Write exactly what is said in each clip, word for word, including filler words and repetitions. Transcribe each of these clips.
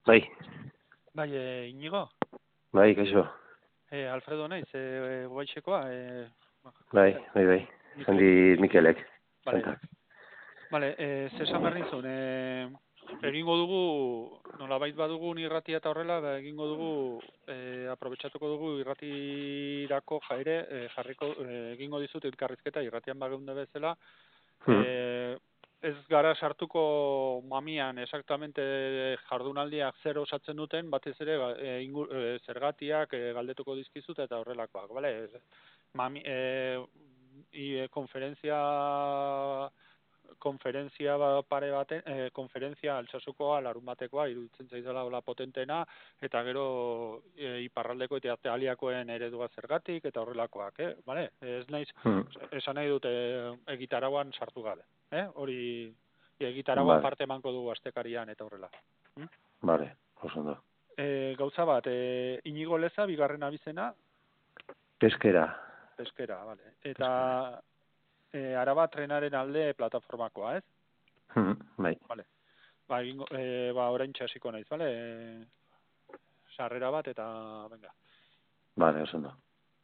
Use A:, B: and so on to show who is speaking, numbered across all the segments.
A: Bai.
B: Bai, e, Inigo?
A: Bai, kaixo.
B: E, Alfredo naiz, e, guaixekoa. E,
A: Bai, bai, bai.
B: Mikel,
A: Zandi Mikelek.
B: Vale,
A: Santa.
B: vale, e, zesan behar nizun, e, egingo dugu, nolabait badugu irratia eta horrela, ba, egingo dugu, e, aprobetxatuko dugu irratirako jaire, e, jarriko, e, egingo dizut elkarrizketa irratian bageunde bezala,
A: Hmm.
B: e, ez gara sartuko mamian exactamente jardunaldiak zer osatzen duten, batez ere e, ingur, e, zergatiak e, galdetuko dizkizut eta horrelakoak, bale? Mami, e, i, konferentzia konferentzia pare baten, e, konferentzia Altsasukoa, larun batekoa, iruditzen zaizela hola potentena, eta gero e, iparraldeko eta tealiakoen eredua zergatik, eta horrelakoak, eh? Bale? Ez naiz,
A: Hmm.
B: esan nahi dute egitarauan sartu gabe, eh? Hori, egitarauan
A: Vale.
B: parte emango dugu astekarian eta horrela. Hm?
A: Vale, oso ondo.
B: E, gauza bat, e, Inigo Leza, bigarren abizena,
A: Peskera.
B: Peskera, bale. Eta e, Araba trenaren alde plataformakoa, ez?
A: Hmm. Bai.
B: Vale. Ba, egingo, e, ba, orain txasiko naiz, bale? E, sarrera bat eta, venga.
A: Vale, oso ondo.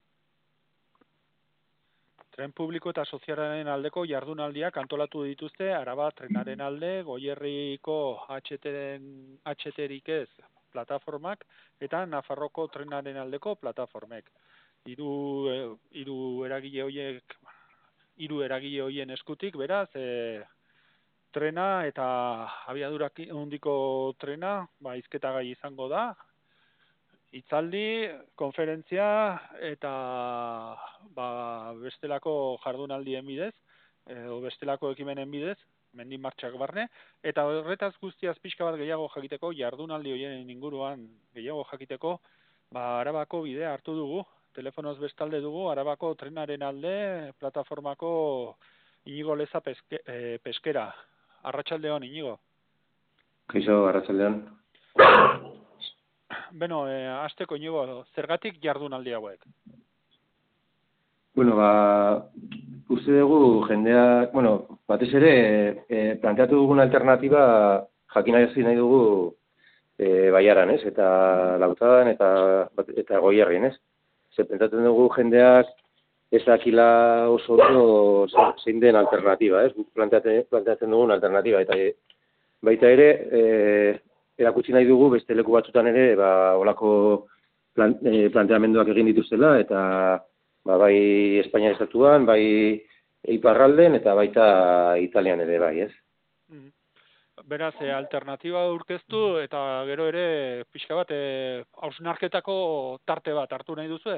B: Tren publiko eta sozialaren aldeko jardunaldiak antolatu dituzte Araba trenaren alde, Goierriko H T-rik ez plataformak eta Nafarroko trenaren aldeko plataformek. Hiru e, hiru eragile hoiek hiru eragile hoien eskutik, beraz, e, trena eta abiadurak handiko trena, ba, hizketagai izango da, hitzaldi, konferentzia eta ba, bestelako jardunaldien bidez, edo bestelako ekimenen bidez, mendi martxak barne, eta horretaz guztiaz pixka bat gehiago jakiteko, jardunaldi horien inguruan gehiago jakiteko, ba, Arabako bidea hartu dugu, telefonoz bestalde dugu, Arabako trenaren alde, plataformako Inigo Leza peske, e, peskera. Arratsaldeon, Inigo.
A: Kaixo, arratsaldeon.
B: Beno, e, azteko Inigo, zergatik jardunaldi hauek?
A: Bueno, ba, uste dugu jendeak, bueno, batez ere, e, planteatu dugun alternatiba jakinarazi nahi dugu e, Baiaran, ez? Eta Lautadan eta eta Goierrin, ez? Ze pentsatzen dugu jendeak ez dakila oso oso zein den alternatiba, ez? Planteatzen, planteatzen dugun alternatiba. Eta e, baita ere, e, erakutsi nahi dugu beste leku batzutan ere, ba, olako plan, e, planteamenduak egin dituztela, eta ba, bai Espainia estatuan, bai iparralden, eta baita Italian ere bai, ez?
B: Beraz, e, alternatiba aurkeztu eta gero ere pixka bat e, hausnarketako tarte bat hartu nahi duzu?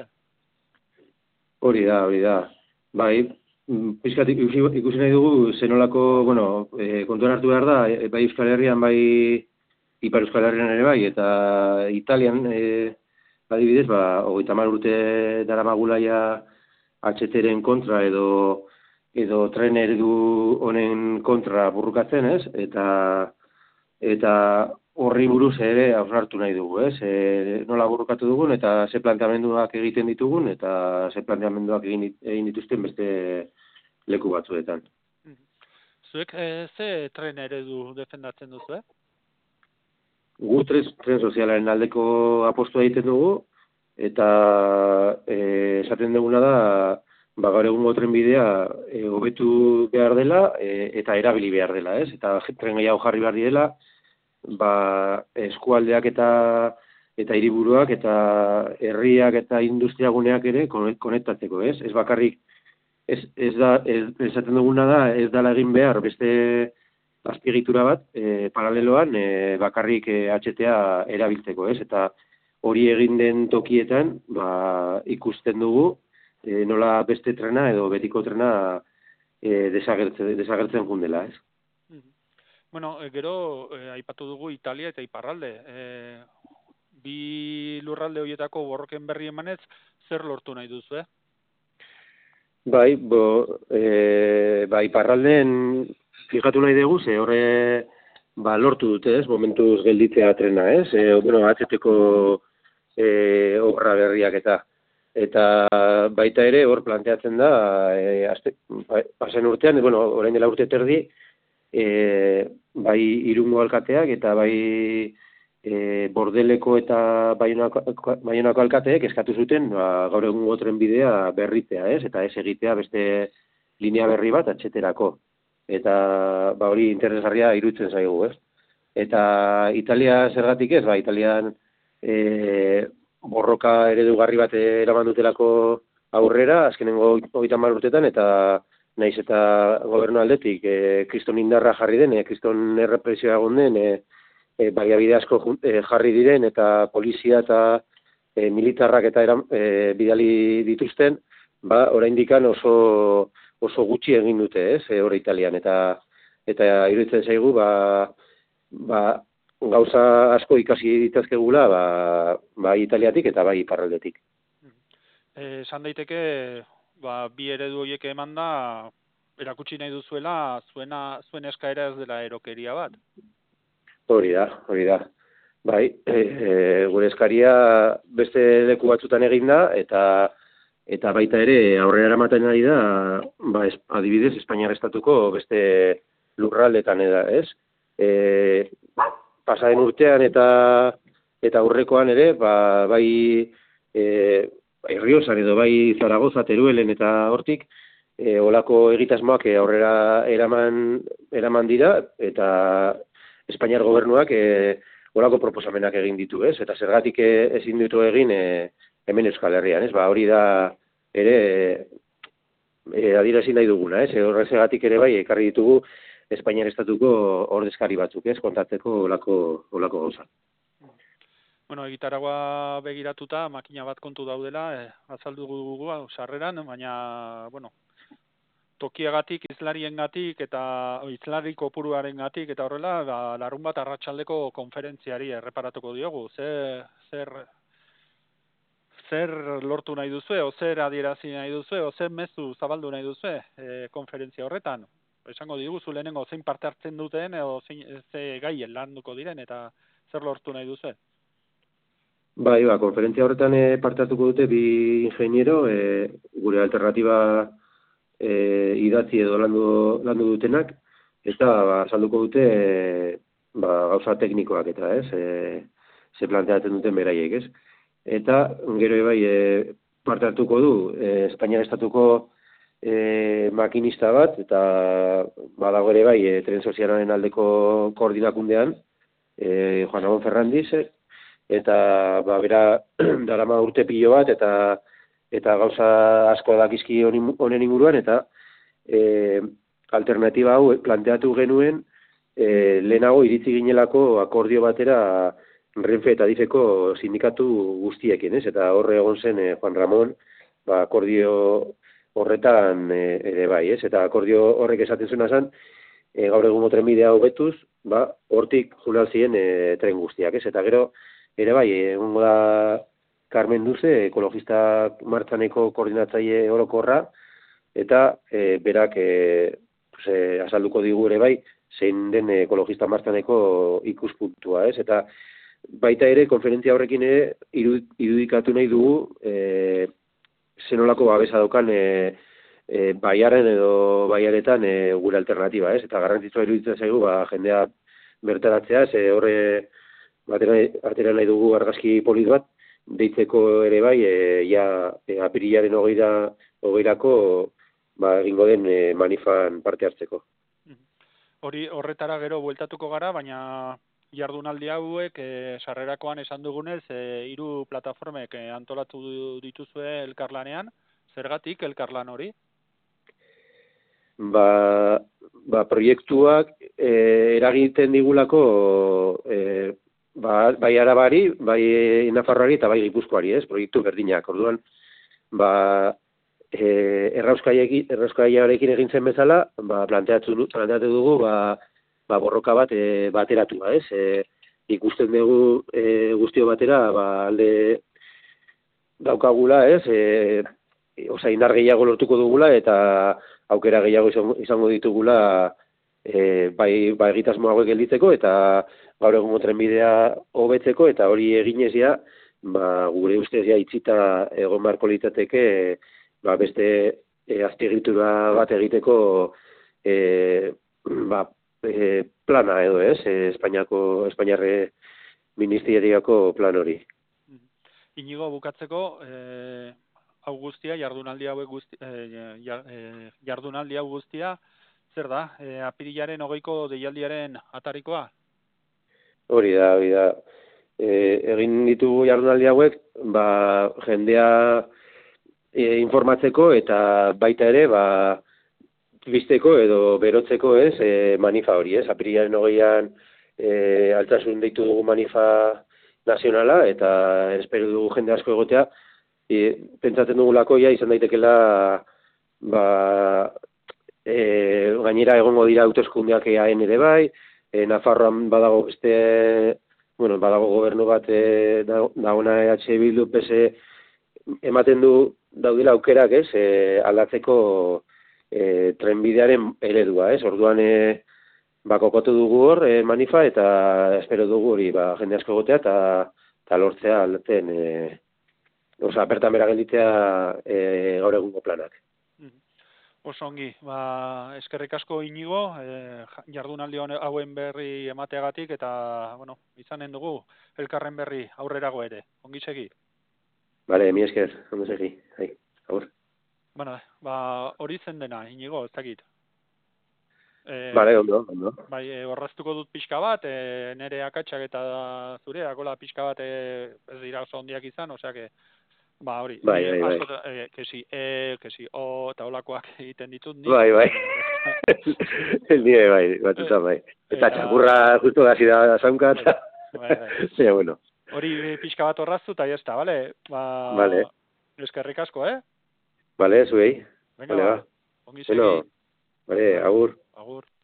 A: Hori da, hori da. Bai, pixkat ikusi, ikusi nahi dugu zenolako, bueno, e, kontuan hartu behar da, e, bai Euskal Herrian, bai Ipar Euskal Herrian ere bai, eta Italian, e, adibidez, ba, hogeita hamar urte daramagulaia H T-ren kontra edo edo tren eredu honen kontra burrukatzen, ez? Eta eta horri buruz ere hausnartu nahi dugu, ez? E, nola burrukatu dugun eta ze planteamenduak egiten ditugun eta ze planteamenduak egin, egin dituzten beste leku batzuetan.
B: Zuek e, ze tren eredu defendatzen duzu, eh?
A: Gu tren, tren sozialaren aldeko apostua egiten dugu, eta e, esaten duguna da, ba, gaur egungo trenbidea e, hobetu behar dela e, eta erabili behar dela, ez? Eta tren gehiago jarri behar direla, ba, eskualdeak eta eta hiriburuak eta herriak eta industriaguneak ere konektatzeko, ez? Ez bakarrik, ez, ez da, ez, esaten duguna da, ez dela egin behar beste azpiegitura bat, e, paraleloan, e, bakarrik e, H T-a erabiltzeko, ez? Eta hori egin den tokietan, ba, ikusten dugu, e, nola beste trena edo betiko trena e, desagertzen, desagertzen jundela, ez?
B: Bueno, e, gero, e, aipatu dugu Italia eta Iparralde. E, bi lurralde horietako borroken berri emanez, zer lortu nahi duzu, eh?
A: Bai, bo, e, ba, Iparralden fijatu nahi dugu, ze horre ba, lortu dute, ez, momentuz gelditzea trena, ez, e, bueno, H T-ko e, obra berriak eta eta baita ere hor planteatzen da, e, azte, pasen urtean, bueno, orain dela urte terdi, e, bai Irungo alkateak eta bai e, e, Bordeleko eta Baionako, Baionako alkateek eskatu zuten ba, gaur egungo trenbidea berritzea, ez? Eta ez egitea beste linea berri bat atxeterako. Eta ba, hori interesgarria iruditzen zaigu, ez? Eta Italia zergatik ez? Ba, Italian e, borroka eredugarri bat eraman dutelako aurrera, azkenengo hogeita hamar urtetan, eta naiz eta gobernu aldetik e, kriston indarra jarri den, e, kriston errepresioa egon den, e, e, baliabide asko e, jarri diren, eta polizia eta e, militarrak eta eram, e, bidali dituzten, ba, oraindikan oso oso gutxi egin dute, ez, e, hori Italian, eta eta iruditzen zaigu, ba, ba, gauza asko ikasi ditazkegula, ba, bai Italiatik eta bai iparraldetik.
B: Esan daiteke, ba, bi eredu horiek eman da, erakutsi nahi duzuela, zuena, zuen eskaera ez dela erokeria bat.
A: Hori da, hori da. Bai, e, e, gure eskaria beste leku batzutan egin da, eta eta baita ere aurrera eramaten ari da, ba, es, adibidez, Espainiar estatuko beste lurraldetan eda, ez? E, pasaren urtean eta eta aurrekoan ere, ba, bai e, bai Riosan edo bai Zaragoza, Teruelen eta hortik, e, olako egitasmoak e, aurrera eraman, eraman dira, eta Espainiar gobernuak e, olako proposamenak egin ditu, ez? Eta zergatik e, ezin ditu egin e, hemen Euskal Herrian, ez? Ba, hori da ere e, adierazi nahi duguna, ez? Horregatik ere bai ekarri ditugu Espainiar estatuko ordezkari batzuk, ez? Kontatzeko olako olako gauza.
B: Bueno, egitaragua begiratuta, makina bat kontu daudela, eh, azaldu dugu sarreran, baina, bueno, tokiagatik, izlariengatik eta izlari kopuruarengatik eta horrela, da, larun bat arratsaldeko konferentziari erreparatuko diogu. Zer, zer, zer lortu nahi duzue, o zer adierazi nahi duzue, o zer mezu zabaldu nahi duzue e, konferentzia horretan. Esango diguzu lehenengo zein parte hartzen duten, edo zein, ze gaien landuko diren, eta zer lortu nahi duzue.
A: Bai, ba, konferentzia horretan e, parte hartuko dute bi ingeniero, e, gure alternatiba e, idatzi edo landu, landu dutenak, eta ba, salduko dute e, ba, gauza teknikoak eta ez, e, ze planteatzen duten beraiek, ez. Eta gero bai e, parte hartuko du e, Espainiar estatuko e, makinista bat, eta badago ere bai e, tren sozialaren aldeko koordinakundean, e, Juan Ramón Ferrandiz, eta ba, bera darama urte pilo bat, eta eta gauza asko dakizki honen inguruan, eta e, alternatiba hau planteatu genuen e, lehenago iritzi ginelako akordio batera Renfe eta Adifeko sindikatu guztiekin, ez? Eta horre egon zen e, Juan Ramón, ba, akordio horretan e, ere bai, ez? Eta akordio horrek esaten zuena zen, e, gaur egungo trenbidea hobetuz, ba, hortik julan ziren e, tren guztiak, ez? Eta gero, ere bai, egongo da Carmen Duze, ekologista martxaneko koordinatzaile orokorra, eta e, berak e, pues, e, azalduko digu ere bai, zein den ekologista martxaneko ikuspuntua, ez? Eta baita ere, konferentzia horrekin ere, irudikatu nahi dugu, e, zenolako babesa daukan e, e, baiaren edo baiaretan e, gure alternatiba, ez? Eta garrantzitsua iruditzen zaigu, ba, jendea bertaratzea, ze horre batera, atera nahi dugu argazki polit bat, deitzeko ere bai, e, ja, e, apirilaren hogeira, hogeirako ba, egingo den e, manifan parte hartzeko.
B: Hori horretara gero bueltatuko gara, baina jardunaldi hauek e, sarrerakoan esan dugunez, e, hiru plataformek e, antolatu dituzue elkarlanean, zergatik elkarlan hori?
A: Ba, ba proiektuak e, eragiten digulako e, ba, bai Arabari, bai Nafarroari eta bai Gipuzkoari, ez, proiektu berdinak. Orduan, ba, e, errauskaiarekin egin zen bezala, ba, planteatu, planteatu dugu, ba, ba, borroka bat e, bateratua, ez? E, ikusten dugu e, guztio batera, ba, alde daukagula, ez? E, oza, indar gehiago lortuko dugula, eta aukera gehiago izango ditugula e, bai, bai egitasmo hauek gelditzeko, eta gaur egungo trenbidea hobetzeko, eta hori eginezia, ba, gure ustez ja itxita egon beharko litzateke, ba, beste e, azpiegitura bat egiteko e, ba, e, plana edo ez, e, Espainiako, Espainiarre ministeriako plan hori.
B: Inigo, bukatzeko, eh, hau guztia, jardunaldi hauek guzti, eh, jardunaldi hau guztia, zer da, eh, apirilaren hogeiko deialdiaren atarikoa?
A: Hori da, hori da. E, egin ditugu jardunaldi hauek, ba, jendea e, informatzeko eta baita ere, ba, bizteko edo berotzeko ez, e, manifa hori ez, apirilaren hogeian e, altsasun deitu dugu manifa nazionala eta espero dugu jende asko egotea, e, pentsatzen dugulako ja izan daitekela ba, e, gainera egongo dira hauteskundeak eaen ere bai, e, Nafarroan badago beste, bueno, badago gobernu bat e, dagoena E H Bildu P S E ematen du daudela aukerak ez, e, aldatzeko e, trenbidearen eredua ez, orduan e, ba, kokotu dugu hor e, manifa eta espero dugu hori ba, jende asko egotea eta, eta lortzea aldatzen, e, oza, apertan bera gelditzea e, gaur egungo planak.
B: Oso ongi, ba, eskerrik asko Inigo, eh, jardunaldi hauen berri emateagatik eta, bueno, izanen dugu elkarren berri aurrerago ere. Ongi segi.
A: Bale, mi esker, ondo segi. Hai, agur.
B: Bueno, ba, hori zen dena, Inigo, ez dakit. Eh,
A: Bale, ondo, ondo.
B: Bai, e, orraztuko dut pixka bat, e, nere akatsak eta zure, akola pixka bat e, ez dira oso ondiak izan, osea que, ba, hori,
A: bai, bai, bai.
B: asko, e, kesi, e, kesi, o, eta olakoak egiten ditut, ni.
A: Bai, bai. Nire, bai, batuta, bai. Eta txakurra justu gazi da zaunka, eta...
B: Bai, bai.
A: Zea, bueno.
B: Hori pixka bat orraztu, eta jazta, bale? Ba,
A: vale.
B: Eskerrik asko, eh?
A: Vale, zuei.
B: Venga,
A: vale,
B: ba, ongi segi.
A: Bueno, vale, agur.
B: Agur.